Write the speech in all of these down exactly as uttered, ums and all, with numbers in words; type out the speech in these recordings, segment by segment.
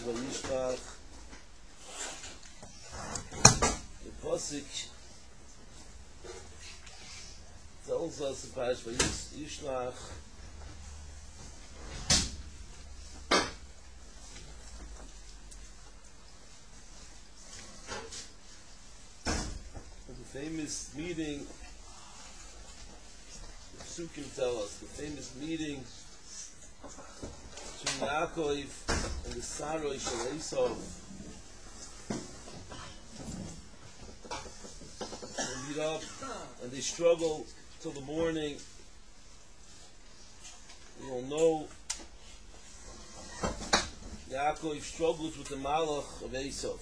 Vayishlach. The Pasuk tells us the Parish Vayishlach. The famous meeting, the Psukim tell us, the famous meeting between Yaakov and the Saroi Shel Esav. They meet up and they struggle till the morning. We all know Yaakov struggles with the Malach of Esav.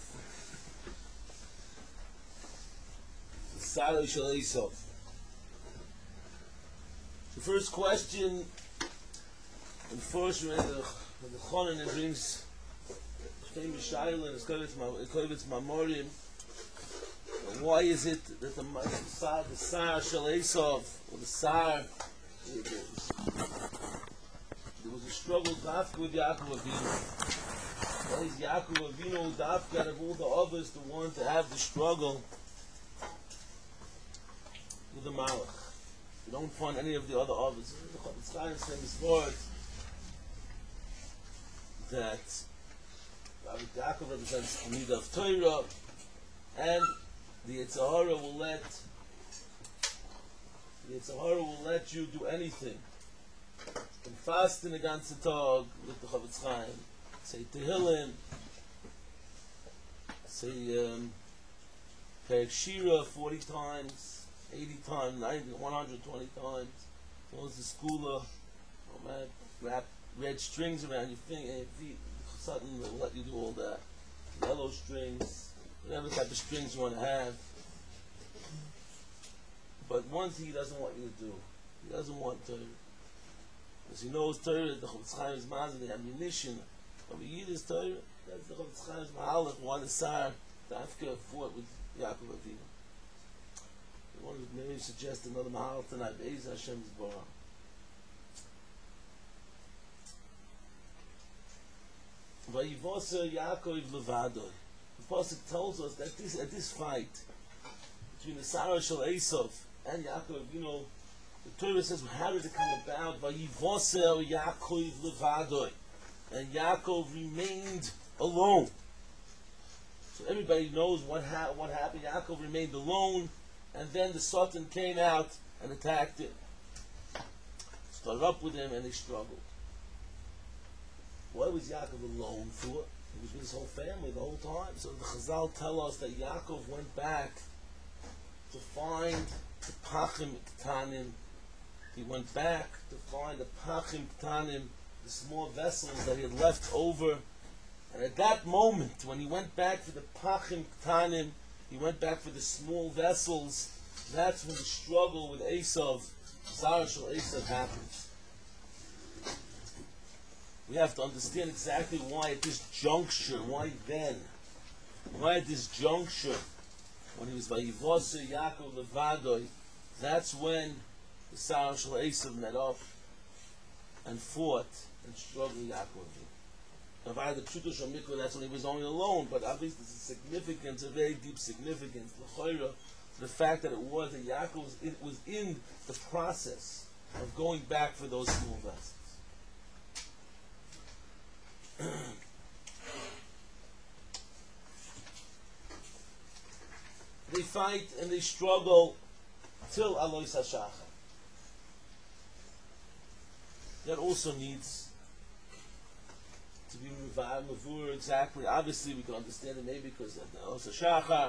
The Saroi Shel Esav. The first question, and first when the when the Chonin brings the famous Shaila and Kovitz Mamorim, why is it that the Sar, the Sar Shel Esav, or the Sar, there was a struggle Dafka with Yaakov Avinu. Why is Yaakov Avinu Dafka out of all the others the one to have the struggle with the Malach? You don't find any of the other others. The Chofetz Chaim says this word that Rabbi Yaakov represents the need of Torah, and the Yetzer Hara will let the Yetzer Hara will let you do anything. And fast in the ganze Tag with the Chofetz Chaim, say Tehillim, say um, Perek Shira forty times, eighty times, ninety, one hundred twenty times. Close the skula, oh man, wrap red strings around your finger and your feet. Suddenly will let you do all that. Yellow strings, whatever type of strings you want to have. But one thing he doesn't want you to do, he doesn't want Torah. Because he knows Torah, the Chofetz Chaim's mazal, the ammunition of a Yiddish Torah, that's the Chofetz Chaim's mahalach, one is Sar, Dafka fought with Yaakov Avinu. I want to maybe suggest another mahalach tonight, Be'ez Hashem's Bara. Vayivasa Yaakov Levadoi. The Pasuk tells us that this, at this fight between the Sarah Shel Esav and Yaakov, you know, the Torah says, how did it come about? Vayivasa Yaakov Levadoi. And Yaakov remained alone. So everybody knows what, ha- what happened. Yaakov remained alone, and then the Satan came out and attacked him. Started up with him, and they struggled. Why was Yaakov alone for? He was with his whole family the whole time. So the Chazal tell us that Yaakov went back to find the Pachim Ktanim. He went back to find the Pachim Ktanim, the small vessels that he had left over. And at that moment, when he went back for the Pachim Ktanim, he went back for the small vessels. That's when the struggle with Esav, Sarah Shel Esav, happened. We have to understand exactly why at this juncture, why then, why at this juncture, when he was Vayivasa Yaakov Levadoi, that's when the Sarah Shel Esav met up and fought and struggled with Yaakov. Avada Pshuto Shel Mikvah, that's when he was only alone, but obviously there's a significance, a very deep significance, L'choira, the fact that it was that Yaakov was in, was in the process of going back for those small vessels. They fight and they struggle till Alois HaShachar. That also needs to be mavur exactly. Obviously, we can understand it maybe because of Alois HaShachar.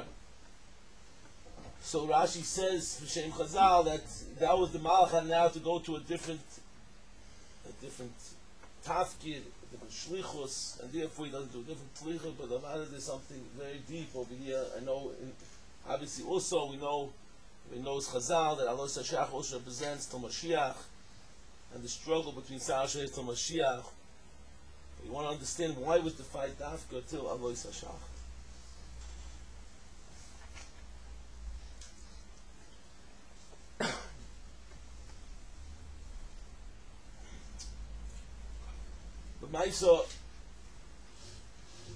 So Rashi says, Hashem Chazal, that that was the Malach now to go to a different, a different tafkid, different shlichus, and therefore he doesn't do a different tlicha, but Avada there's something very deep over here. I know, in, obviously also we know, we know Chazal, that Alois HaShachar also represents Til Mashiach, and the struggle between Sarah Shel Esav and Mashiach. You want to understand why was the fight Dafka till Alois HaShachar. But Maisa,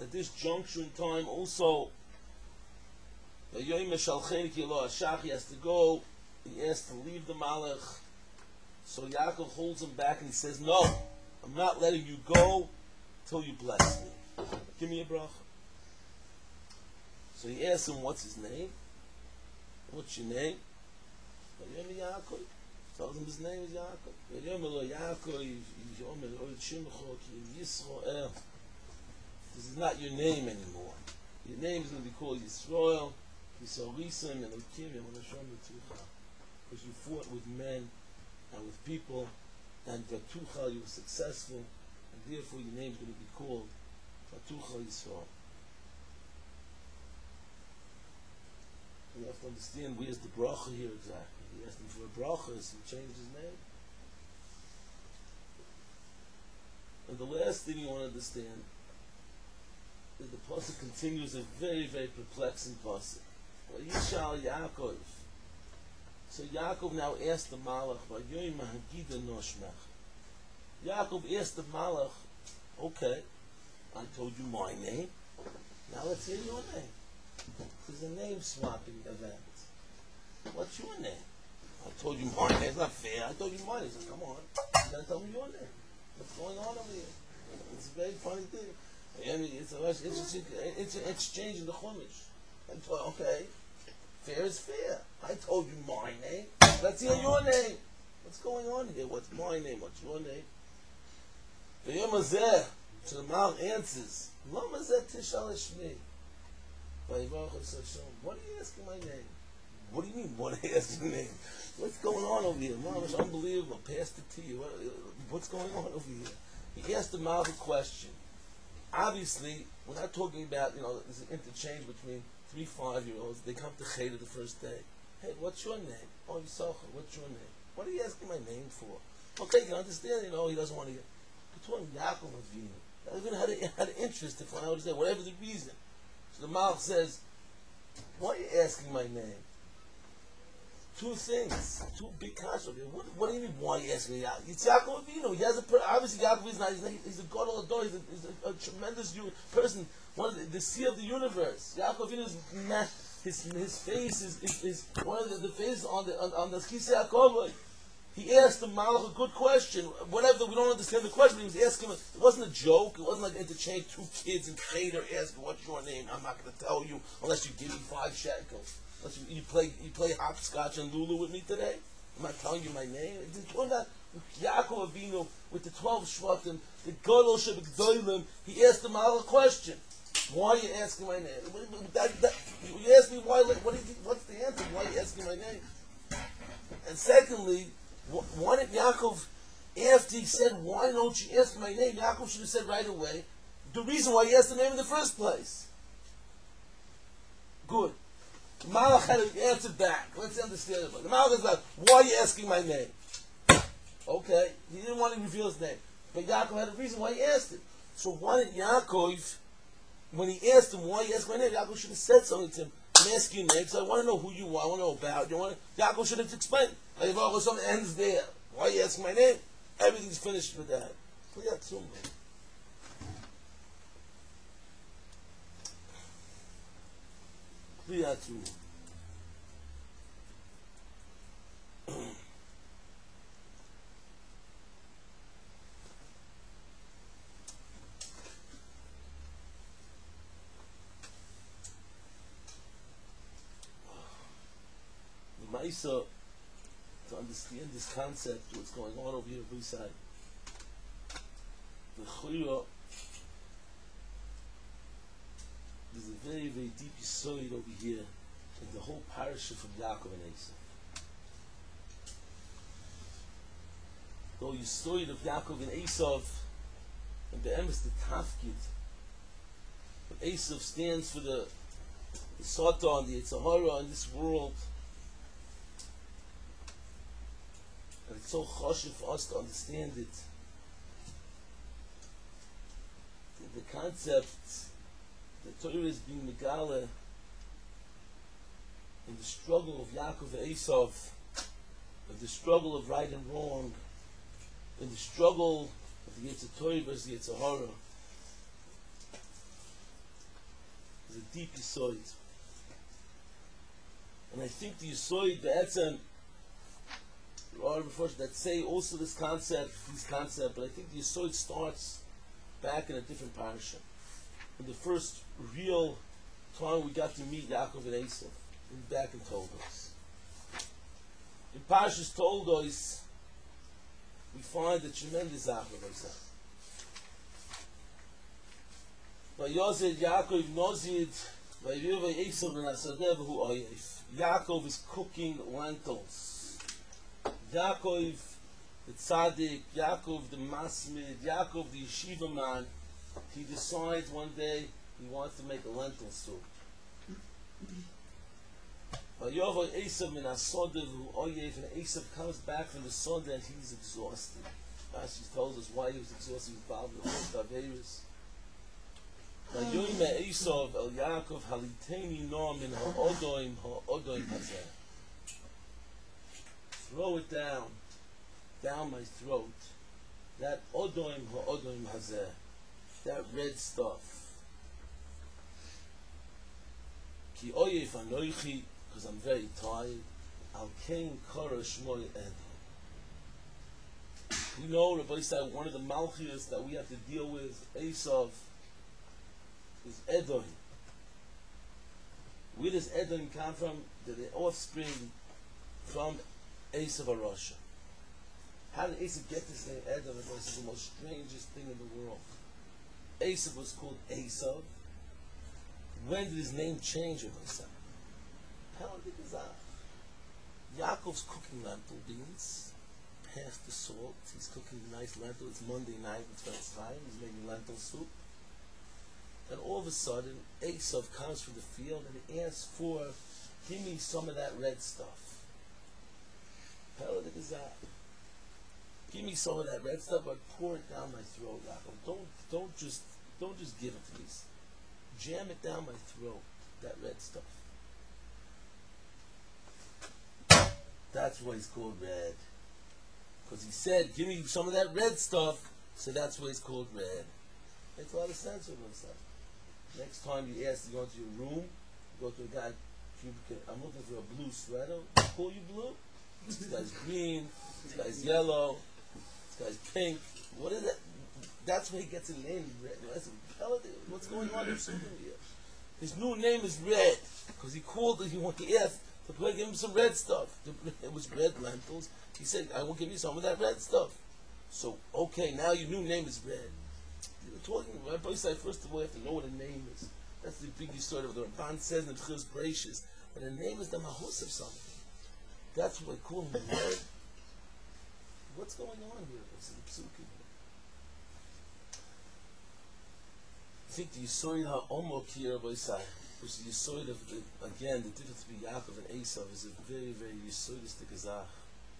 at this juncture in time also, the Yom Shalchein Ki Lo Hashach, he has to go, he has to leave the Malach. So Yaakov holds him back and he says, no, I'm not letting you go till you bless me. Give me a bracha. So he asks him, what's his name? What's your name? Vayom Yaakov. Tells him his name is Yaakov. Vayom Lo Yaakov, Yomer Oid Shimcho Ki Yisrael. This is not your name anymore. Your name is going to be called Yisrael, Yisraelisim, and Elokim, and Hashem B'tucha. Because you fought with men and with people, and B'tucha, you were successful, and therefore your name is going to be called B'tucha Yisrael. You have to understand where's the bracha here exactly. He asked him for a bracha, so he changed his name. And the last thing you want to understand is the pasuk continues a very, very perplexing pasuk. Yishal Yaakov. So Yaakov now asked the Malach, Vayoy Mahagida Noshmach. Yaakov asked the Malach, okay, I told you my name, now let's hear your name. There's a name swapping event. What's your name? I told you my name. It's not fair. I told you mine. He said, come on. You gotta tell me your name. What's going on over here? It's a very funny thing. I mean, it's a interesting, it's an exchange in the Chumash. I told, okay, fair is fair. I told you my name. Let's hear your name. What's going on here? What's my name? What's your name? The Yomazeh, so the Mal answers, Lomazeh Tishal Shmi. What are you asking my name? What do you mean, what are you asking my name? What's going on over here? Mom, it's unbelievable. Pass it to you. What, what's going on over here? He asked the Mal a question. Obviously, we're not talking about, you know, there's an interchange between three five-year-olds. They come to Cheder the first day. Hey, what's your name? Oh, Yisachar, what's your name? What are you asking my name for? Okay, you can understand, you know, he doesn't want to get... We're talking Yaakov Avinu. Yaakov Avinu had, a, had an interest to find out his name, whatever the reason. So the Malach says, why are you asking my name? Two things, two big concepts. What, what do you mean, why are you asking me? It's Yaakov Avinu. He has a, obviously Yaakov is not, he's, not, he's a God of the he's, a, he's a, a tremendous person, one of the, the sea of the universe. Yaakov Avinu is, his, his face is, is, is one of the, the faces on the, on, on the Kisei HaKavod. He asked the Malach a good question. Whatever, we don't understand the question, but he was asking him, it wasn't a joke, it wasn't like interchange two kids in Cheder asking, what's your name? I'm not going to tell you unless you give me five shekels. Unless you, you play you play hopscotch and Lulu with me today. I'm not telling you my name. It's talking about Yaakov Avinu with the twelve Shvatim, the Gadol Shebegdolim. He asked the Malach a question. Why are you asking my name? That, that, you asked me why, what is, what's the answer? Why are you asking my name? And secondly, why did Yaakov, after he said, why don't you ask my name, Yaakov should have said right away, the reason why he asked the name in the first place. Good. The Malach had to answer back. Let's understand it. The Malach is like, why are you asking my name? Okay, he didn't want to reveal his name. But Yaakov had a reason why he asked it. So why did Yaakov, when he asked him why he asked my name, Yaakov should have said something to him. I'm asking your name because I want to know who you are, I want to know about you. Want to, Yaakov should have explained. Like, if something ends there, why are you asking my name? Everything's finished with that. Kliyatu. The Maisa, to understand this concept, what's going on over here, we say, the Chuyah, there's a very, very deep yisoid over here in the whole parasha from Yaakov and Esav. The whole yisoid of Yaakov and Esav, and the emes the tafkid. But Esav stands for the, the Satan, the Yetzer Hara in this world. And it's so chashuv for us to understand it. The, the concept, the Torah is being megala in the struggle of Yaakov and Esav, in the struggle of right and wrong, in the struggle of the Yetzer Torah versus the Yetzer Hara. a deep yisoid. And I think the yisoid, the etzem, that say also this concept, this concept, but I think the yisoid starts back in a different parasha. In the first real time we got to meet Yaakov and Esav, back in Toldos. In Parshas Toldos, we find a tremendous Yaakov and Esav. Vayozed Yaakov nozid, vayviv Esav v'nasadev hu oyef. Yaakov is cooking lentils. Yaakov the tzaddik, Yaakov the masmid, Yaakov the yeshiva man, he decides one day he wants to make a lentil soup. Vayovah Esav min hasodev hu oyev, and Esav comes back from the soda and he's exhausted. Rashi tells us why he was exhausted. He was bound with the Averis. Vayoyme Esav el Yaakov haliteni no min ha'odoim ha'odoim hazeh. Throw it down, down my throat. That odoim ha'odoim hazeh, that red stuff. Ki oyef anoichi, because I'm very tired. Al kein kara shmoi edom. We know, Rabbi said, one of the malchias that we have to deal with, Esav, is Edom. Where does Edom come from? They're the offspring from Esav Arosha. How did Esav get this name Edom? This is the most strangest thing in the world. Esav was called Esav. When did his name change of himself? Yaakov's cooking lentil beans, past the salt. He's cooking nice lentil. It's Monday night, it's time. He's making lentil soup. And all of a sudden, Esav comes from the field and he asks for, give me some of that red stuff. Give me some of that red stuff, but pour it down my throat, Yaakov. Don't, don't just, don't just give it to me. Jam it down my throat, that red stuff. That's why he's called red. Because he said, give me some of that red stuff, so that's why he's called red. Makes a lot of sense with himself. Next time you ask to go into your room, you go to a guy, you can, I'm looking for a blue sweater. Call you blue? This guy's green, this guy's yellow, this guy's pink. What is that? That's where he gets a name, red. What's going on here? His new name is Red, because he called it, he wanted to ask to give him some red stuff. It was red lentils. He said, I will give you some of that red stuff. So, okay, now your new name is Red. You're talking, Rabbi said, first of all, you have to know what a name is. That's the big sort of the Ramban says in the B'chil's Bereishis, but a name is the mahus of something. That's what they call him Red. What's going on here? What's the psukim? I think the Yisoid HaOmok here, Rabbi Isai, which is the Yisoid of, the, again, the difference between Yaakov and Esav is a very, very Yisoidistic azach.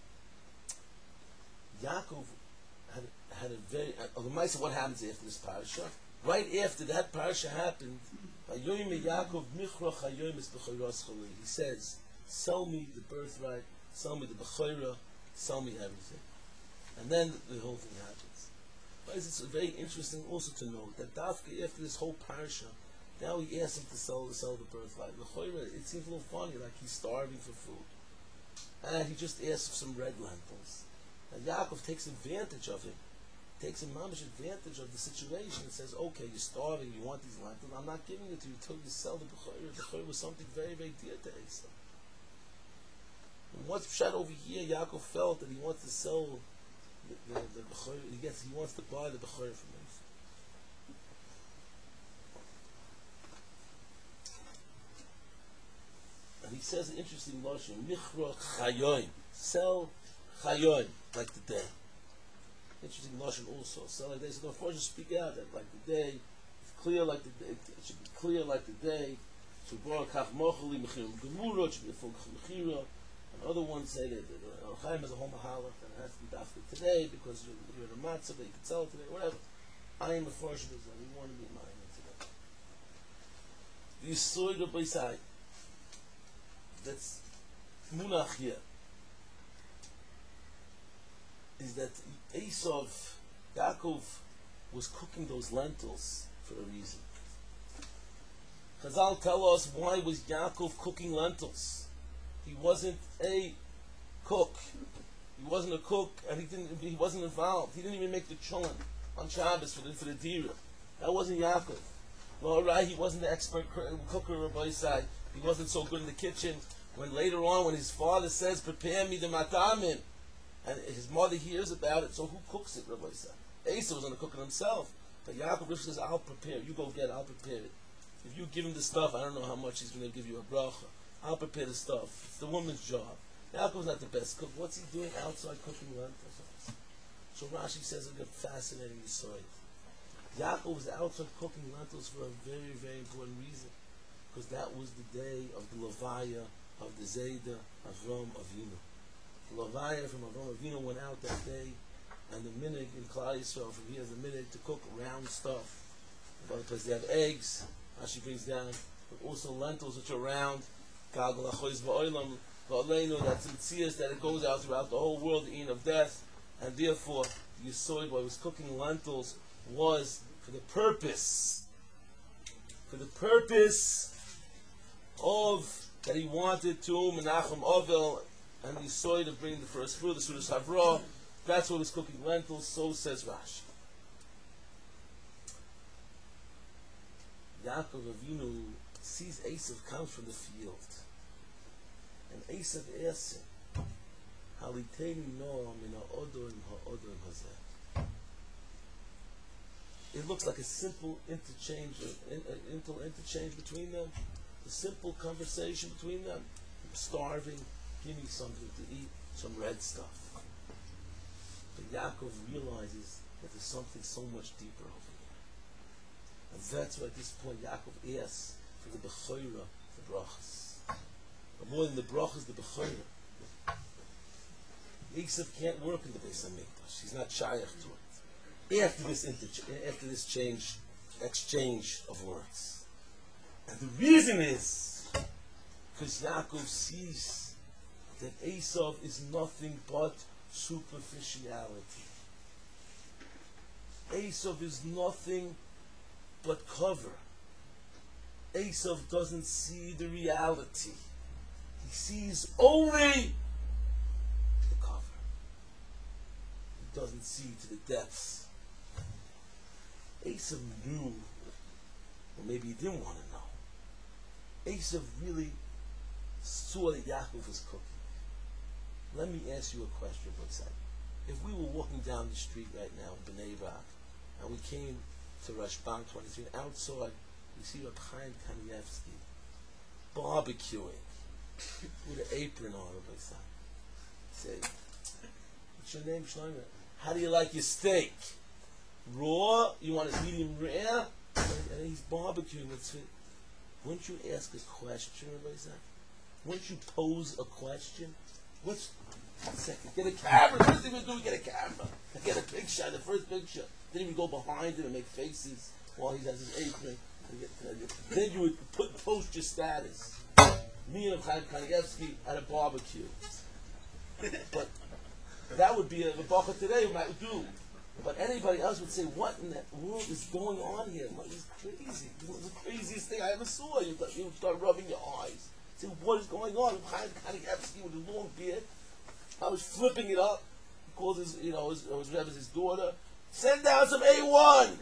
Yaakov had, had a very, uh, the what happens after this parasha? Right after that parasha happened, he says, sell me the birthright, sell me the bechorah, sell me everything. And then the, the whole thing happens. It's very interesting also to note that Dafka, after this whole parasha, now he asks him to sell, sell the birthright. It seems a little funny, like he's starving for food. And he just asks for some red lentils. And Yaakov takes advantage of him. Takes a mamish advantage of the situation and says, okay, you're starving, you want these lentils, I'm not giving it to you until you sell the bechorah. The bechorah was something very, very dear to Esav. And what's shot over here, Yaakov felt that he wants to sell the, the, the bechorah, he gets, he wants to buy the bechorah from him. And he says an interesting notion, Michra chayoim, sell chayoim, like the day. Interesting notion also, sell like the day. So the Mepharshim speak out that like the day, it's clear like the day, it should be clear like the day. So Barakach Mochali Mechir Gemurah should be a full Mechira. And other ones say that the Chaim is a whole mahalach and it has to be dafka today because you're, you're a matzah that you can sell it today, whatever. I am a Mepharshim is that we want to be mine today. The Yisoid of Beisai. That's munach here. Is that Esav, Yaakov, was cooking those lentils for a reason. Chazal tell us why was Yaakov cooking lentils. He wasn't a cook. He wasn't a cook, and he didn't. He wasn't involved. He didn't even make the cholent on Shabbos for the for the dira. That wasn't Yaakov. All right, he wasn't the expert cooker or by side. He wasn't so good in the kitchen. When later on, when his father says, "Prepare me the matamim," and his mother hears about it, so who cooks it, Rabbi said? Esau was going to cook it himself, but Yaakov says, "I'll prepare. You go get it. I'll prepare it. If you give him the stuff, I don't know how much he's going to give you a bracha. I'll prepare the stuff. It's the woman's job." Yaakov's not the best cook. What's he doing outside cooking lentils? So Rashi says a fascinating aside. Yaakov was outside cooking lentils for a very, very important reason. Because that was the day of the Levaya of the Zayda Avram Avinu. The Levaya from Avram Avinu went out that day, and the minig in Klal Yisrael, from here is the minig to cook round stuff. Because they have eggs, Rashi brings down, but also lentils which are round. Gagal Achois Va'olam, Va'aleinu, that's Mitzias, that it goes out throughout the whole world, the Eon of death, and therefore, the Yisoid, while he was cooking lentils, was for the purpose, for the purpose of that he wanted to Menachem Ovel and the Yisoid to bring the first fruit, the Sudas Havrah. That's what was cooking lentils. So says Rashi. Yaakov Avinu sees Esav comes from the field, and Esav asks him, "Haliteni noam min ha'odom ha'odom hazeh." It looks like a simple interchange, inter, interchange between them, a simple conversation between them. I'm starving, give me something to eat, some red stuff. But Yaakov realizes that there's something so much deeper over here. And that's why at this point Yaakov asks for the Bechorah, the brachas. But more than the brachas, the Bechorah. Esav can't work in the Beis HaMikdash. He's not shaykh to it. After this interch- after this change, exchange of words. And the reason is because Yaakov sees that Esav is nothing but superficiality. Esav is nothing but cover. Esav doesn't see the reality. He sees only the cover. He doesn't see to the depths. Esav knew, or maybe he didn't want to know. Esav really saw that Yaakov was cooking. Let me ask you a question for a second. If we were walking down the street right now in Bnei Brak, and we came to Rashbam twenty-three, and outside we see Reb Chaim Kanievsky barbecuing with an apron on, Rabbi Sam. Say, what's your name, Shlomo? How do you like your steak? Raw? You want it medium rare? And he's barbecuing. It's, wouldn't you ask a question, Rabbi Sam? Wouldn't you pose a question? What's second? Get a camera. First thing we do, we get a camera. Get a picture. The first picture. Then we go behind him and make faces while he has his apron. Then you would put post your status. Me and Chaim Kanievsky at a barbecue. But that would be a bacha today. We might do. But anybody else would say, "What in the world is going on here? What is crazy? This is the craziest thing I ever saw." You would, you would start rubbing your eyes. Say, "What is going on?" Chaim Kanievsky with a long beard. I was flipping it up. He called his, you know, his, his, his, his daughter. Send down some A one.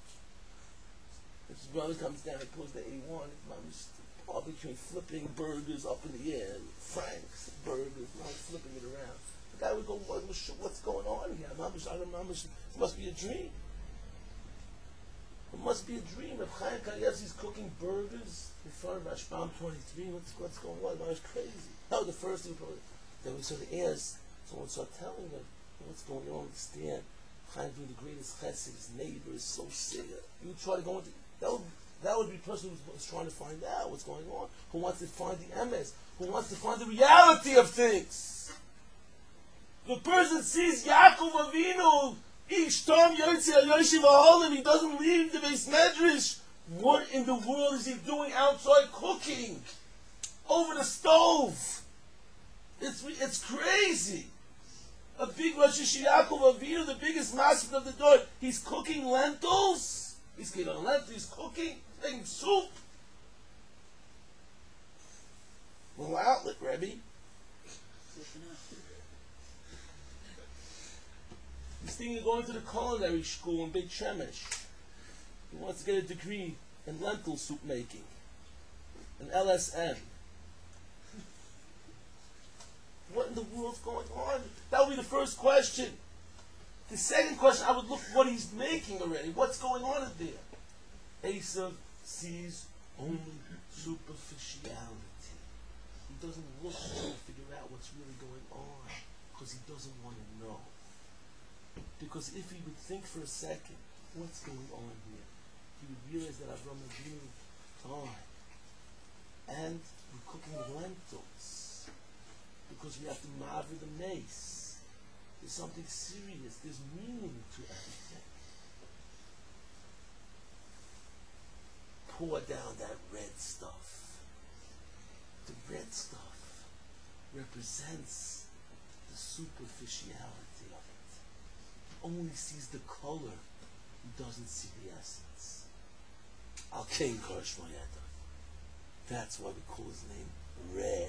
His brother comes down and pulls the A one. His mom's barbecuing, flipping burgers up in the air. Frank's burgers. Mom flipping it around. The guy would go, what, "What's going on here? Mama's, I don't know, it must be a dream. It must be a dream." If Chaim Kanievsky's cooking burgers in front of Rashbam twenty-three, what's, what's going on? That was crazy. That was the first thing. Then we sort of asked, someone started telling them, "What's going on? Understand? Chaim doing the greatest chesed. His neighbor is so sick." You try to go into that would that would be a person who's trying to find out what's going on, who wants to find the emes, who wants to find the reality of things. The person sees Yaakov Avinu each time Yotzi Yoshiv Aholim, he doesn't leave the Beis Medrash. What in the world is he doing outside cooking over the stove? It's it's crazy. A big Rosh Hashanah Yaakov Avinu, the biggest master of the door, he's cooking lentils. He's getting on lentils. He's cooking, making soup. Little outlet, Rebbe. He's thinking of going to the culinary school in Beit Shemesh. He wants to get a degree in lentil soup making, an L S M. What in the world's going on? That would be the first question. The second question, I would look what he's making already. What's going on in there? Esav sees only superficiality. He doesn't look to figure out what's really going on because he doesn't want to know. Because if he would think for a second, what's going on here? He would realize that Avram Avinu died. And we're cooking lentils because we have to maver the mace. There's something serious. There's meaning to everything. Pour down that red stuff. The red stuff represents the superficiality of it. He only sees the color. He doesn't see the essence. Al-Kain Karsh Moyeda. That's why we call his name Red.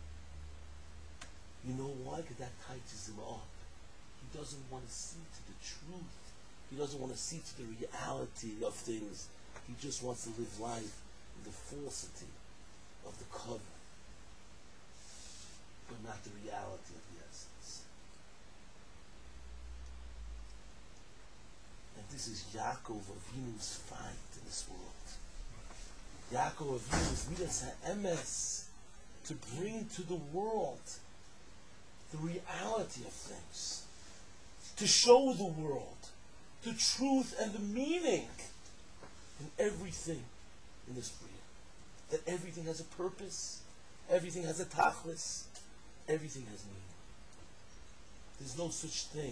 You know why? Because that tightens him up. He doesn't want to see to the truth. He doesn't want to see to the reality of things. He just wants to live life in the falsity of the cover, but not the reality of the essence. And this is Yaakov Avinu's fight in this world. Yaakov Avinu's midas ha'emes, to bring to the world the reality of things, to show the world the truth and the meaning in everything in this Bria. That everything has a purpose, everything has a tachlis, everything has meaning. There's no such thing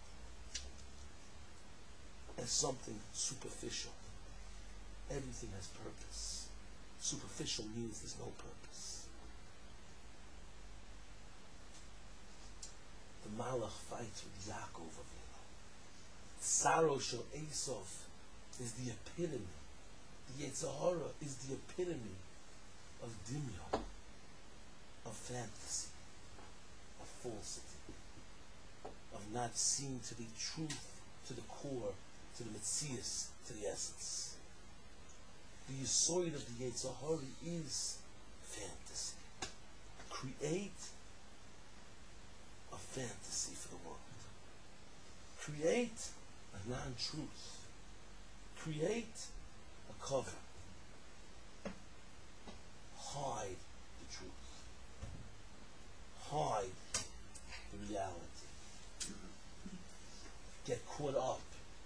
as something superficial. Everything has purpose. Superficial means there's no purpose. The Malach fights with Yaakov Avinu. Saro shel Esav is the epitome. The Yetzer Hara is the epitome of dimyon, of fantasy, of falsity, of not seeing to the truth, to the core, to the metzius, to the essence. The yisoid of the Yetzer Hara is fantasy. Create a fantasy for the world. Create a non-truth. Create a cover. Hide the truth. Hide the reality. Get caught up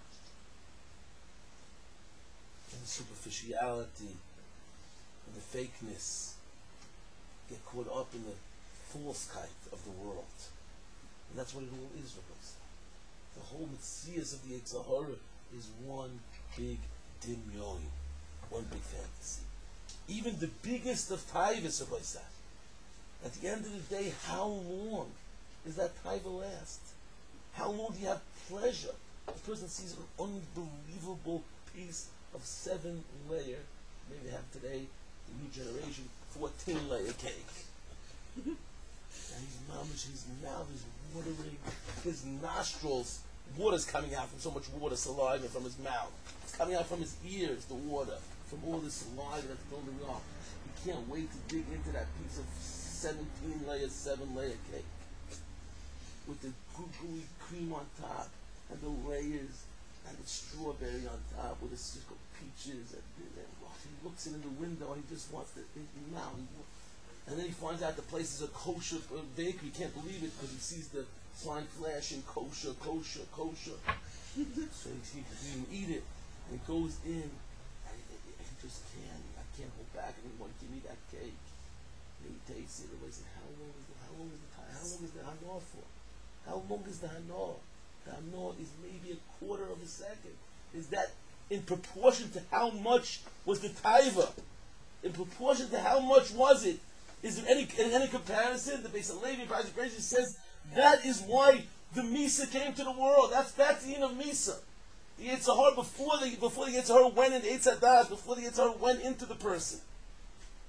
in the superficiality and the fakeness. Get caught up in the falsekeit of the world. And that's what it all is, Rabbi. The whole metzias of the Yetzer Hara is one big dimyon, one big fantasy. Even the biggest of taivas, Rabbi said. At the end of the day, how long does that taiva last? How long do you have pleasure? A person sees an unbelievable piece of seven layer, maybe they have today, the new generation, fourteen layer cake. And his mamish, his mouth is watering, his nostrils, water's coming out from so much water, saliva from his mouth. It's coming out from his ears, the water, from all this saliva that's building up. He can't wait to dig into that piece of seventeen layer, seven layer cake. With the gooey cream on top, and the layers, and the strawberry on top, with the peaches, and, and he looks in the window, and he just wants to, now, and then he finds out the place is a kosher bakery. He can't believe it because he sees the sign flashing kosher, kosher, kosher. So he, he can eat it, and he goes in, and he, he just can't. I can't hold back anymore. Give me that cake. And he takes it. Everybody says, "How long is the how long is the how long is the hanor for? How long is the hanor? The hanor is maybe a quarter of a second. Is that in proportion to how much was the taiva? In proportion to how much was it? Is there any in any comparison? The Beis Halevi, Pasuk Beis, says that is why the Misa came to the world. That's that's the end of Misa. The Yetzer Hara before the before the Yetzer Hara went into Eitz Hadas, before the Yetzer Hara went into the person.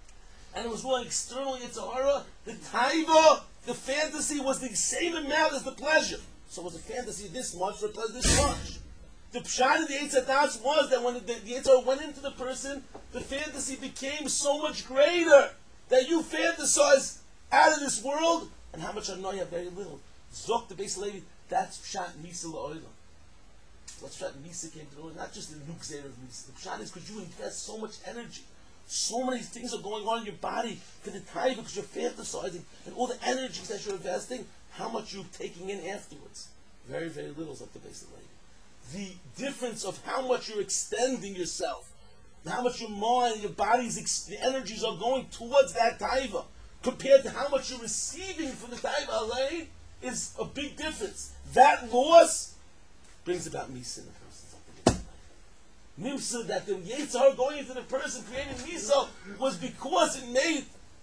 and it was all external Yitzhahara, the taiva, the fantasy was the same amount as the pleasure. So was the fantasy this much, the pleasure this much. The pshat of the Eitz Hadas was that when the, the Yitzhahara went into the person, the fantasy became so much greater that you fantasize out of this world, and how much Anoya, very little. Zok the base lady, that's pshat Misa La'olam. That's pshat Misa came to the world, not just the nukzer of Misa. The pshat is because you invest so much energy. So many things are going on in your body for the time because you're fantasizing, and all the energies that you're investing, how much you're taking in afterwards. Very, very little is up the base of the lady. The difference of how much you're extending yourself, how much your mind, your body's ex- the energies are going towards that taiva, compared to how much you're receiving from the taiva alone, is a big difference. That loss brings about misa in the person's Nimsa, that the Yetzirah going into the person creating misa was because it made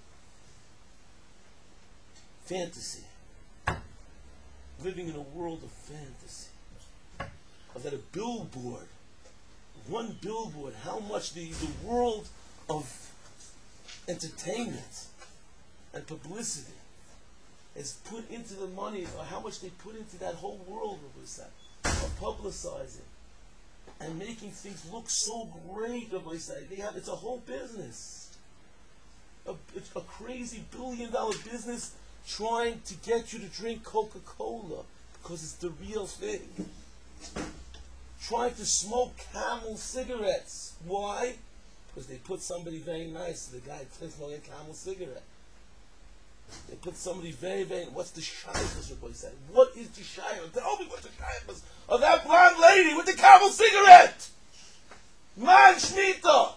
fantasy. Living in a world of fantasy. Of that a billboard, one billboard, how much the, the world of entertainment and publicity is put into the money, or how much they put into that whole world of publicizing and making things look so great. They have, it's a whole business, a, it's a crazy billion dollar business trying to get you to drink Coca-Cola because it's the real thing. Trying to smoke Camel cigarettes. Why? Because they put somebody very nice, the guy smoking a Camel cigarette. They put somebody very, very, what's the shaykhs, your boy said? What is the shaykhs? Tell me what the shaykhs of that blonde lady with the Camel cigarette! Man Shmita!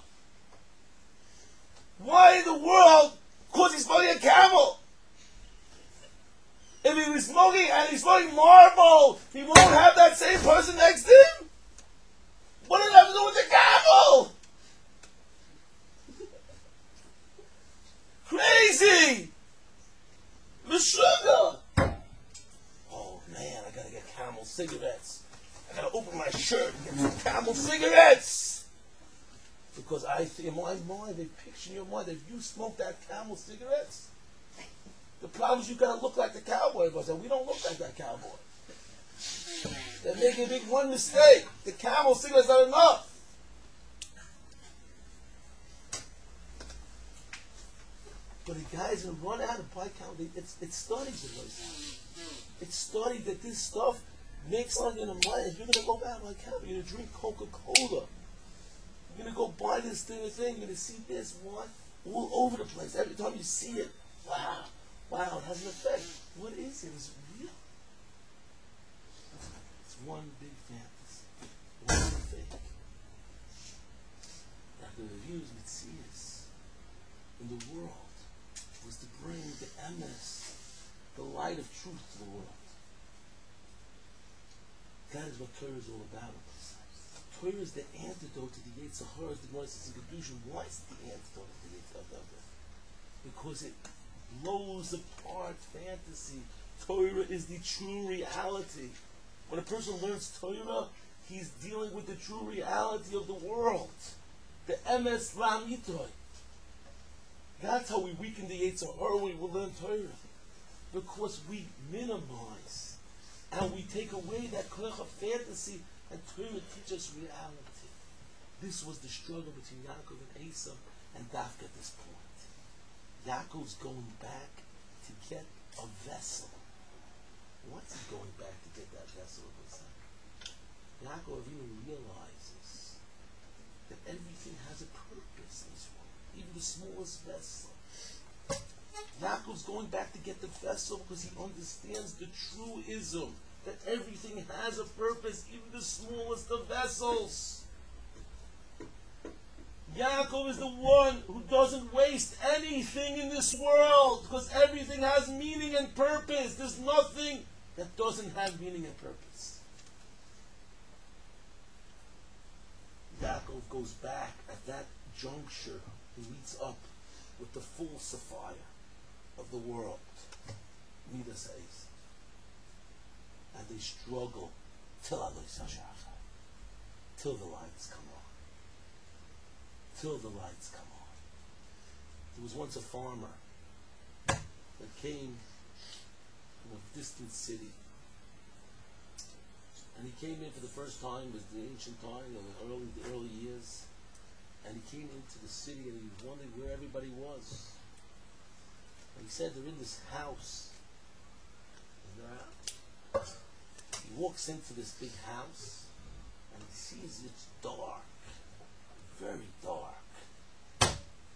Why in the world? Because he's smoking a Camel! If he was smoking and he's smoking Marlboro, he won't have that same person next to him? What does it have to do with the Camel? Crazy! Meshuggah! Oh man, I gotta get Camel cigarettes. I gotta open my shirt and get some Camel cigarettes! Because I think in my mind, they picture in your mind that if you smoke that Camel cigarettes, the problem is you gotta look like the cowboy. But we don't look like that cowboy. They're making a big one mistake. The Camel cigarettes are enough. But the guys who run out and buy Camel, it's, it's studies in those. It's studied that this stuff makes something in the mind. If you're going to go back and buy Camel, you're going to drink Coca-Cola. You're going to go buy this thing, thing. You're going to see this one all over the place. Every time you see it, wow, wow, it has an effect. What is it? Is it real? It's one big fantasy. One thing. That the reviews Mitzias in the world was to bring the emes, the light of truth to the world. That is what Torah is all about. Torah is the antidote to the Yetzirah, the noises and confusion. Why is it the antidote to the Yetzirah? Because it blows apart fantasy. Torah is the true reality. When a person learns Torah, he's dealing with the true reality of the world. The emes lam yitoy. That's how we weaken the Yetzirah. We will learn Torah. Because we minimize and we take away that koach of fantasy, and Torah teaches reality. This was the struggle between Yaakov and Esau, and Dafka at this point. Yaakov's going back to get a vessel. What's he going back to get that vessel of his son? Yaakov even realizes that everything has a purpose in this world, even the smallest vessel. Yaakov's going back to get the vessel because he understands the true ism, that everything has a purpose, even the smallest of vessels. Yaakov is the one who doesn't waste anything in this world because everything has meaning and purpose. There's nothing that doesn't have meaning and purpose. Yaakov goes back at that juncture. He meets up with the full sapphire of the world. Midas says. And they struggle till Aloy Sashacha. Till the lights come on. Till the lights come on. There was once a farmer that came from a distant city. And he came in for the first time, was the ancient time, in the early, the early years. And he came into the city and he was wondering where everybody was. And he said they're in this house. And they're out. He walks into this big house and he sees it's dark. Very dark.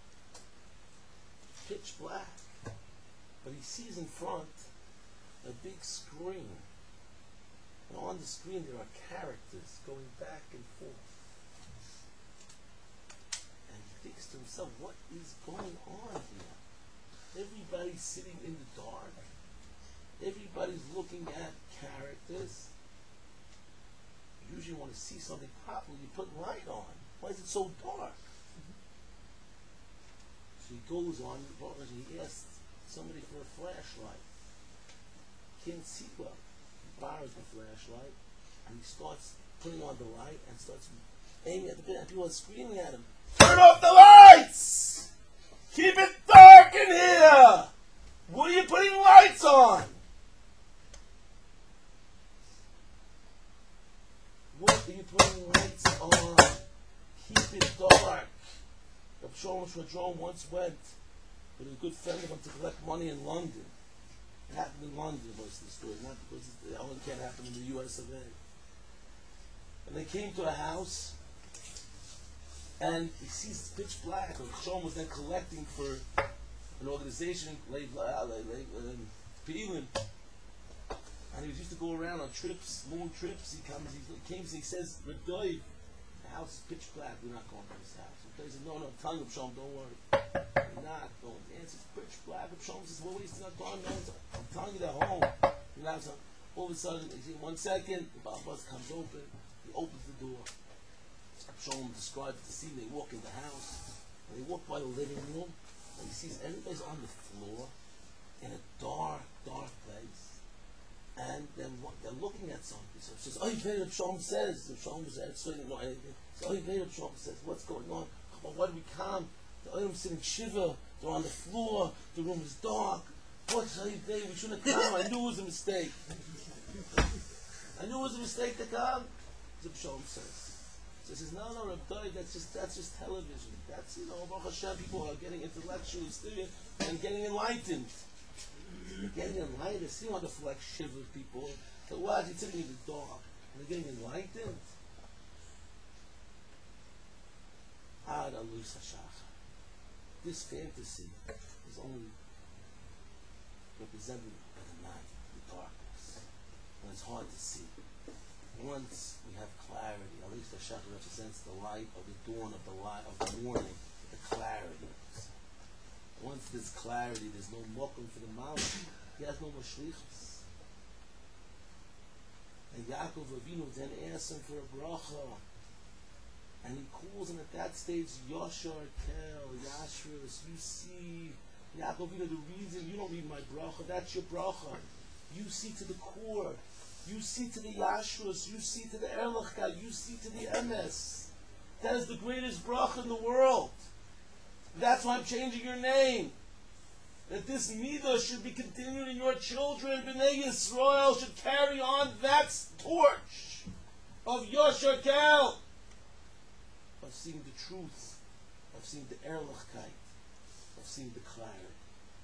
Pitch black. But he sees in front a big screen. And on the screen there are characters going back and forth. And he thinks to himself, what is going on here? Everybody's sitting in the dark. Everybody's looking at characters. Usually when you see something properly, you put light on. Why is it so dark? So he goes on, he asks somebody for a flashlight. Can't see well. He borrows the flashlight and he starts putting on the light and starts aiming at the bit, and people are screaming at him, turn off the lights! Keep it dark in here! What are you putting lights on? What are you putting lights on? Keep it dark. Rabbi Shalom Shwadron once went with a good friend of him to collect money in London. It happened in London, most of the story, not because it only can't happen in the U S of A. And they came to a house, and he sees it's pitch black. And Shalom was then collecting for an organization, Peeling. And he was used to go around on trips, long trips. He comes, he came, and he says, Radoy, the house is pitch black. We're not going to this house. He says, no, no, I'm telling you, Shalom, don't worry. We're not going. The answer's pitch black. Shalom says, well, wasting our time, man. I'm telling you, they're home. You know, so all of a sudden, he says, one second, the bus comes open. He opens the door. Shalom describes the scene. They walk in the house. And they walk by the living room. And he sees everybody's on the floor in a dark, dark place. And then they're looking at something. So it says, oh, you paid up, Shalom says. The Shalom says, so he didn't know anything. So, oh, you paid up, Shalom says, what's going on? Well, why do we come? The Olam sitting shiva. They're on the floor. The room is dark. What's how you pay? We shouldn't have come. I knew it was a mistake. I knew it was a mistake to come. The Shalom says. So he says, no, no, Rabbi, that's just that's just television. That's, you know, Baruch Hashem, people are getting intellectually studious and getting enlightened. They're getting enlightened. See how the flex shivers people. So what? He's sitting in the dark. And they're getting enlightened. Ad Alus Hashach. This fantasy is only represented by the night, the darkness. When it's hard to see. Once we have clarity, at least Hashach represents the light of the dawn of the light of the morning, the clarity. Once there's clarity, there's no mokum for the malach. He has no more shlichus. And Yaakov Avinu then asks him for a bracha. And he calls him at that stage, Yashar Kel, Yashrus. You see, Yaakov Avinu, the reason you don't read my bracha, that's your bracha. You see to the core. You see to the Yashrus. You see to the Erlachka. You see to the Emes. That is the greatest bracha in the world. That's why I'm changing your name. That this midah should be continued in your children. B'nai Yisrael should carry on that torch of Yashar Kel, of seeing the truth, of seeing the Erlichkeit, of seeing the clarity.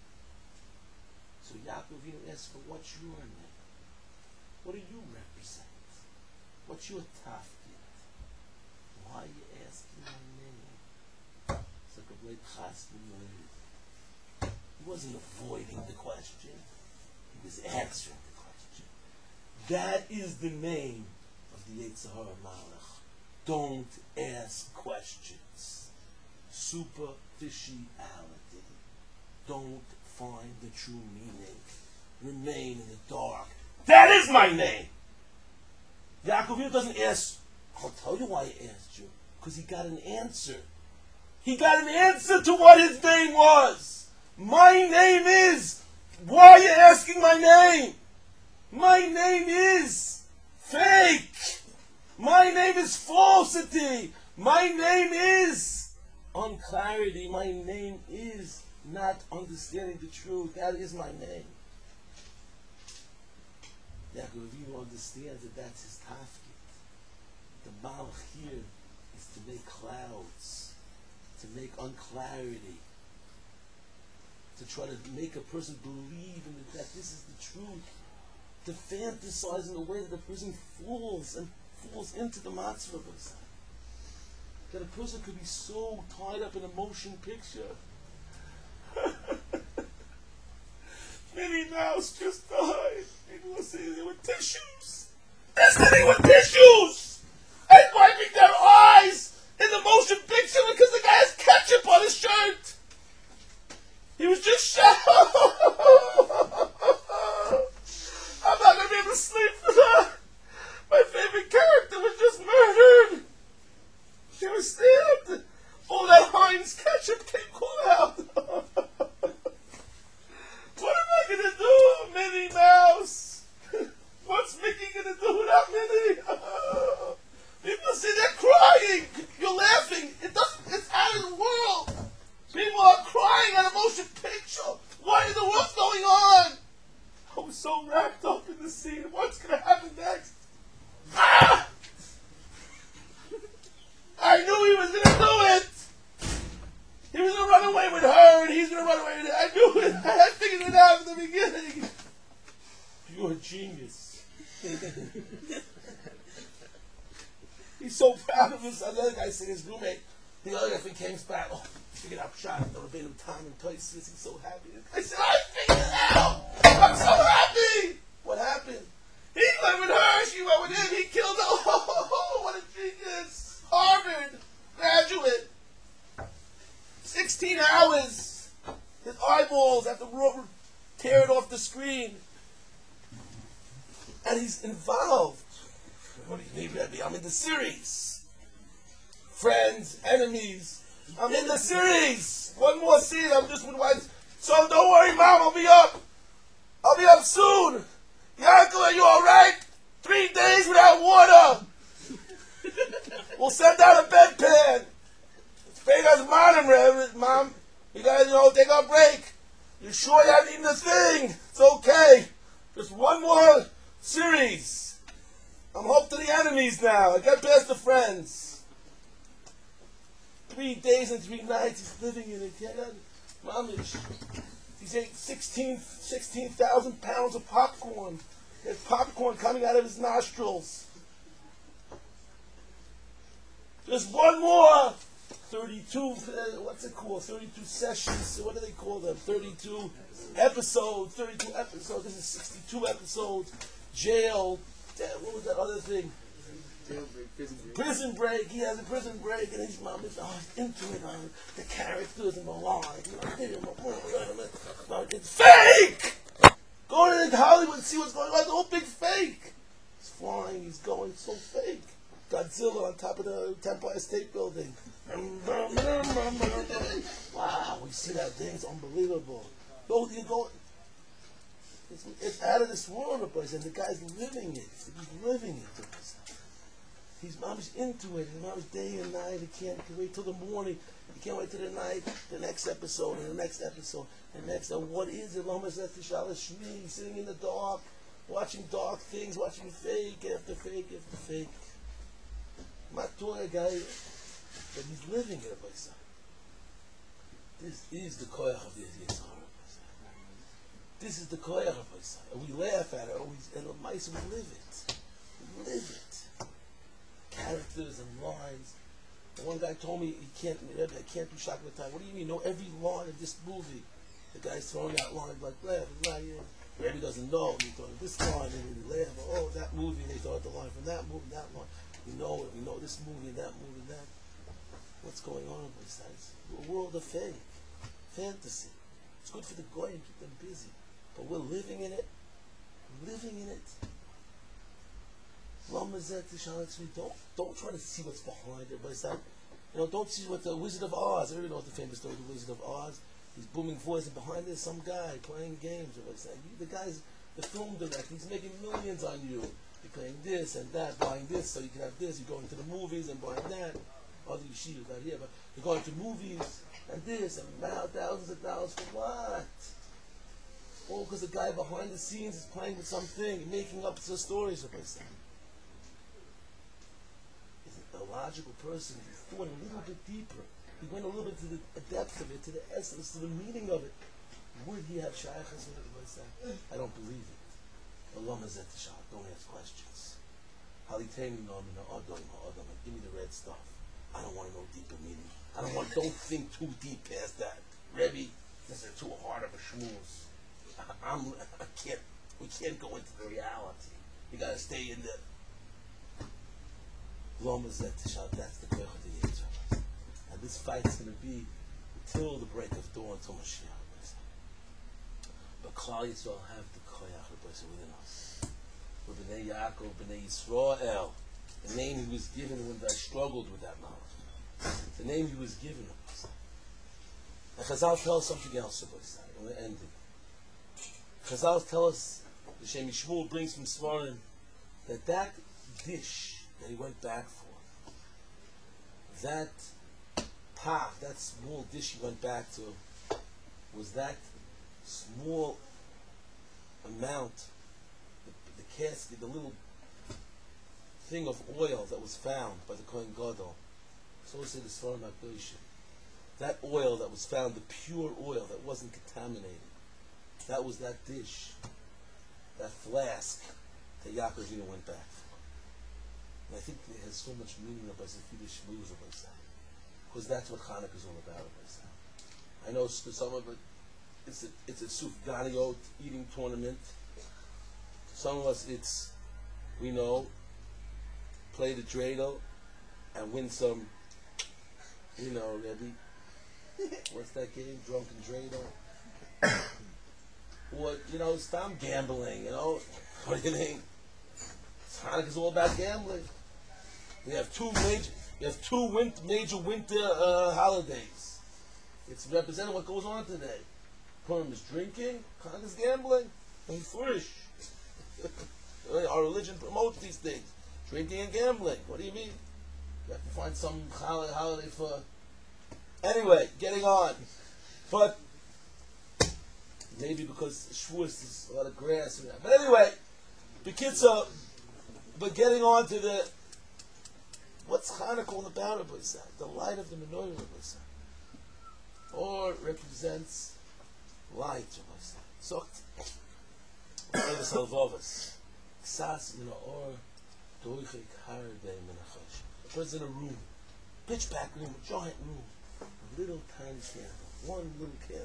So Yaakov Avinu asks for what's your name? What do you represent? What's your tafkid? Why are you asking my name? It's like a great chassid. He wasn't avoiding the question. He was answering the question. That is the name of the Yetzer Hara Malach. Don't ask questions. Superficiality. Don't find the true meaning. Remain in the dark. That is my name. Yaakov doesn't ask, I'll tell you why he asked you. Because he got an answer. He got an answer to what his name was. My name is, why are you asking my name? My name is fake. My name is falsity. My name is unclarity. My name is not understanding the truth. That is my name. Yaakov Avinu understands that that's his tafkid. The malach here is to make clouds, to make unclarity, to try to make a person believe in the, that this is the truth, to fantasize in the way that the person falls and falls into the matzvah. That a person could be so tied up in a motion picture. Minnie Mouse just died. People are sitting there with tissues. They're sitting with tissues and wiping their eyes in the motion picture because the guy has ketchup on his shirt. He was just shot. I'm not going to be able to sleep for that. My favorite character was just murdered. She was stabbed. All that Heinz ketchup came out. What am I going to do, Minnie Mouse? What's Mickey going to do without Minnie? People see they're crying. You're laughing. It doesn't, it's out of the world. People are crying at a motion picture. What in the world's going on? I was so wrapped up in the scene. What's going to happen next? Ah! I knew he was going to do it. He was going to run away with her, and he's going to run away with her. I knew it. I had figured it out from the beginning. You're a genius. He's so proud of himself. The other guy said his roommate, the other guy came back, oh, figured out shot. It would have been him time and place. He's so happy. I said, I figured it out. I'm so happy. What happened? He went with her. She went with him. He killed her. Oh, what a genius. Harvard graduate. sixteen hours. His eyeballs have to tear it off the screen. And he's involved. What do you mean, Rebbe? I'm in the series. Friends, enemies. I'm in the series. One more scene. I'm just with wife. So don't worry, Mom. I'll be up. I'll be up soon. Yaakov, are you all right? Three days without water. We'll send out a bedpan. Vegas modern, Reverend, Mom. You guys, you know, take a break. You sure you haven't eaten the thing? It's okay. Just one more series. I'm hope to the enemies now. I got past the friends. Three days and three nights he's living in it. Yeah, Mom, he's ate sixteen thousand pounds of popcorn. There's popcorn coming out of his nostrils. Just one more. thirty-two, uh, what's it called? thirty-two sessions. What do they call them? thirty-two episodes. thirty-two episodes. This is sixty-two episodes. Jail. What was that other thing? Jail break, prison break. Prison break. He has a prison break, and his mom is oh, into it. Uh, the characters and the line. It's fake. Go to Hollywood and see what's going on. It's all big fake. He's flying. He's going. It's so fake. Godzilla on top of the Empire State Building. Wow, we see that thing. It's unbelievable. Go, you go. It's, it's out of this world, and the guy's living it. He's living it. His mom's into it. His mom's day and night. He can't wait till the morning. He can't wait till the night. The next episode, and the next episode, and next. And what is it? Lama says to Shala Shmi, sitting in the dark, watching dark things, watching fake after fake after fake. Matura guy, but he's living it, my son. This is the koyach of the Yitzhak. This is the koyach of my son. And we laugh at it, always, and the mice we live it. We live it. Characters and lines. And one guy told me he can't, I can't do chocolate time. What do you mean? Know every line of this movie. The guy's throwing out lines like, laugh, it's not here. Maybe he doesn't know. He thought of this line, and we laugh. Oh, that movie. They thought the line from that movie, that line. We know it. We know this movie and that movie and that. What's going on on both sides? A world of fake, fantasy. It's good for the goy and keep them busy, but we're living in it. We're living in it. Don't don't try to see what's behind it. But it's like, you know, don't see what the Wizard of Oz. Everybody knows the famous story of the Wizard of Oz. His booming voice, and behind there's some guy playing games. Or what's that? The guy's the film director. He's making millions on you. You're playing this and that, buying this, so you can have this. You're going to the movies and buying that. other yeshivas not here, but they're going to movies and this and now thousands of dollars for what? All because the guy behind the scenes is playing with something, making up some stories about something. Is it a logical person? He thought a little bit deeper. He went a little bit to the depth of it, to the essence, to the meaning of it. Would he have shaykhs with it? I don't believe it. Allah mazet shah. Don't ask questions. Haliteni no mina adon adam. Give me the red stuff. I don't want to know deeper meaning. I don't want. Don't think too deep past that. Rebbe, this is too hard of a shmooze. I'm. I can't. We can't go into the reality. You gotta stay in the. Allah mazet shah. That's the koyach of the Yitzhak. And this fight's gonna be till the break of dawn, till Mashiach. But Klal Yisrael have the koyach within us. With Bnei Yaakov, Bnei Yisrael, the name he was given when I struggled with that knowledge. The name he was given us. And Chazal tell us something else about that. And we're ending. Chazal tell us, the Shem Yishmuel brings from Svarim, that that dish that he went back for, that path, that small dish he went back to, was that small amount, the, the casket, the little thing of oil that was found by the Kohen Gadol. So said the Svarim HaKadoshim. That oil that was found, the pure oil that wasn't contaminated, that was that dish, that flask that Yaakov Avinu went back for. And I think it has so much meaning about Zefida Shmuz about that. Because that's what Hanukkah is all about. I know some of it, it's a, it's a sufganiyot eating tournament. Some of us, it's, we know, play the dreidel and win some, you know, Rebbe. What's that game? Drunken dreidel. Or, you know, stop gambling, you know. What do you think? Hanukkah's all about gambling. We have two major, we have two win- major winter uh, holidays. It's representing what goes on today. Purim is drinking, Hanukkah's gambling, and flourish. Our religion promotes these things. Drinking and gambling. What do you mean? You have to find some holiday for... Anyway, getting on. But maybe because Shavuos is a lot of grass. But anyway, the kids are... But getting on to the... What's Hanukkah all about, Rabbi Yisrael? The light of the menorah, Rabbi Yisrael. Or represents light, Rabbi Yisrael. Zogt. Rabbi Salvovas. Ksas min ha'or doichik hardei min ha'chosh. A person in a room. Pitch black room, a giant room. A little tiny candle. One little candle.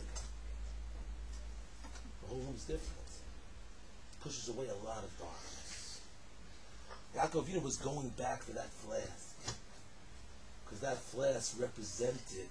The whole room's different. Pushes away a lot of darkness. Yaakov Avinu was going back to that flask. Because that flask represented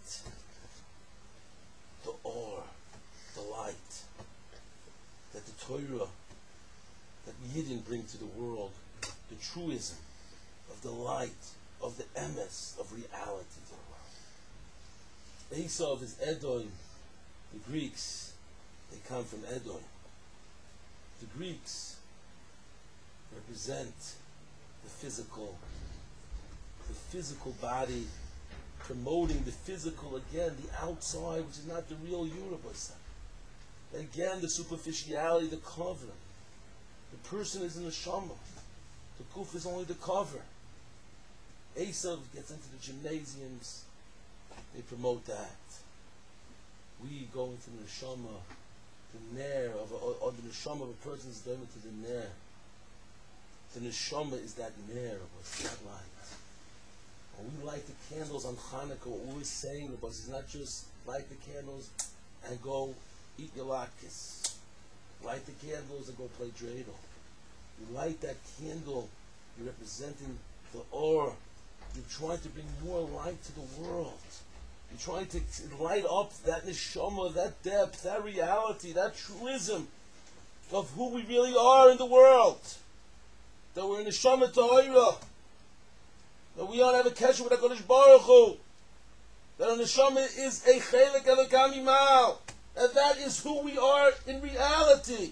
the or, the light, that the Torah, that Yidden bring to the world, the truism of the light, of the emes, of reality to the world. Esau is Edom, the Greeks, they come from Edom. The Greeks represent the physical, the physical body, promoting the physical again, the outside, which is not the real universe. Again, the superficiality, the cover. The person is in the shama. The kuf is only the cover. Esav gets into the gymnasiums. They promote that. We go into the neshama, the nair of a, or the neshama of a person is going into the nair. The neshama is that nair of us, that light. When we light the candles on Hanukkah, what we're saying to us is not just light the candles and go eat your latkes. Light the candles and go play dreidel. You light that candle, you're representing the or. You're trying to bring more light to the world. You're trying to light up that neshama, that depth, that reality, that truism of who we really are in the world. That we're in neshama ta'ira. That we don't have a kesher with HaKadosh Baruch Hu. That our neshama is a chelek elokam imal. And that is who we are in reality.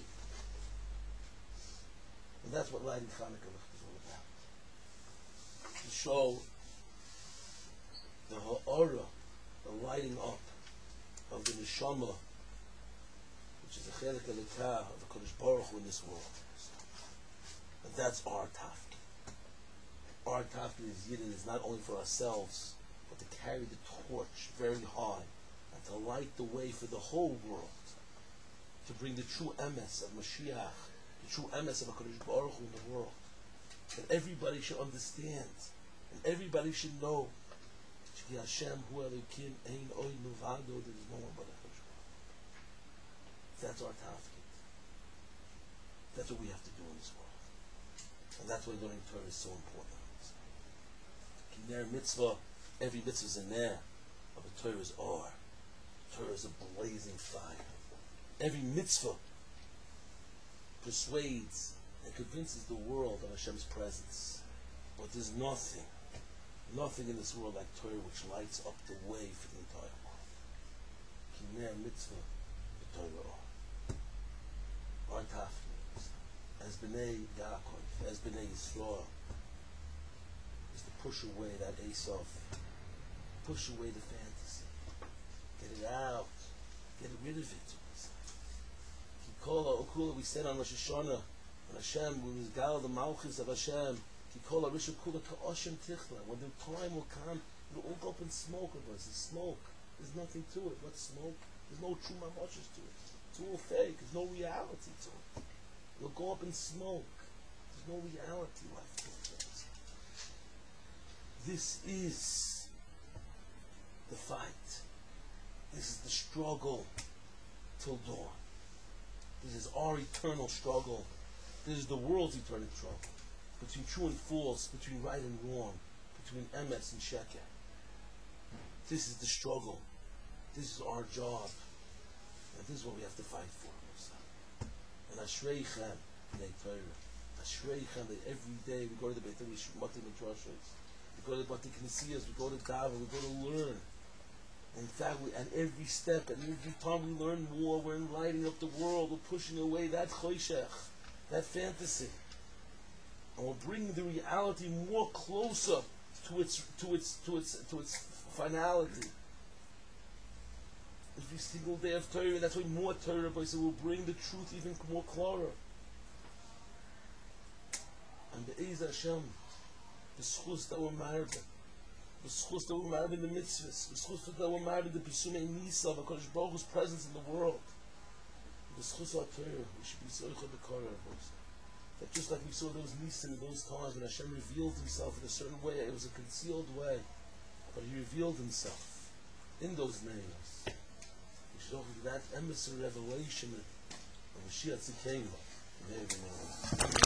And that's what lighting Hanukkah is all about. To show the ha'ara, the lighting up of the neshama, which is the chelik elikah of the Kodesh Baruch Hu in this world. And that's our tafkid. Our tafkid is Yidden is not only for ourselves, but to carry the torch very high and to light the way for the whole world, to bring the true emes of Mashiach, the true emes of HaKadosh Baruch Hu in the world. And everybody should understand, and everybody should know, Shki Hashem Hu Elokim Ein Oy Milvado, there is no one but HaKadosh Baruch Hu. That's our tafkid. That's what we have to do in this world. And that's why learning Torah is so important. Ner mitzvah, every mitzvah is in there, but the Torah is or. Torah is a blazing fire. Every mitzvah persuades and convinces the world of Hashem's presence. But there's nothing, nothing in this world like Torah which lights up the way for the entire world. Ner mitzvah, the Torah or. Our tafkid, as B'nai Yaakov, as B'nai Yisrael, push away that Esav, push away the fantasy, get it out, get rid of it. Kikola Okula, we said on Rosh Hashanah, when Hashem, when we gal the Malchus of Hashem, Kikola Risha Kula Ka'oshem Tichla, when the time will come, it'll all go up in smoke of us. It's smoke. There's nothing to it. What's smoke? There's no true mamoshes to it. It's all fake. There's no reality to it. It'll go up in smoke. There's no reality left to it. This is the fight. This is the struggle till dawn. This is our eternal struggle. This is the world's eternal struggle. Between true and false, between right and wrong, between emes and sheker. This is the struggle. This is our job. And this is what we have to fight for. And Ashreichem, B'nai Torah. Ashreichem, that every day we go to the Beit HaMikdash, we go to the Bati Knesiyas, we go to daven, we go to learn. In fact, we, at every step, and every time we learn more, we're lighting up the world, we're pushing away that choshech, that fantasy. And we're bringing the reality more closer to its, to its, to its, to its finality. Every single day of Torah, that's why more Torah, but so we'll bring the truth even more clearer. And the Be'ez Hashem, the schus that we're married, the schus that we're married in the mitzvahs, the schus that we're married in the Pesumei Nisa of HaKadosh Baruch Hu's presence in the world. The schus of Torah, we should be zoicha b'korah. That just like we saw those Nisa in those times when Hashem revealed Himself in a certain way, it was a concealed way, but He revealed Himself in those names. We should offer that emissary revelation of Mashiach Tzidkenu.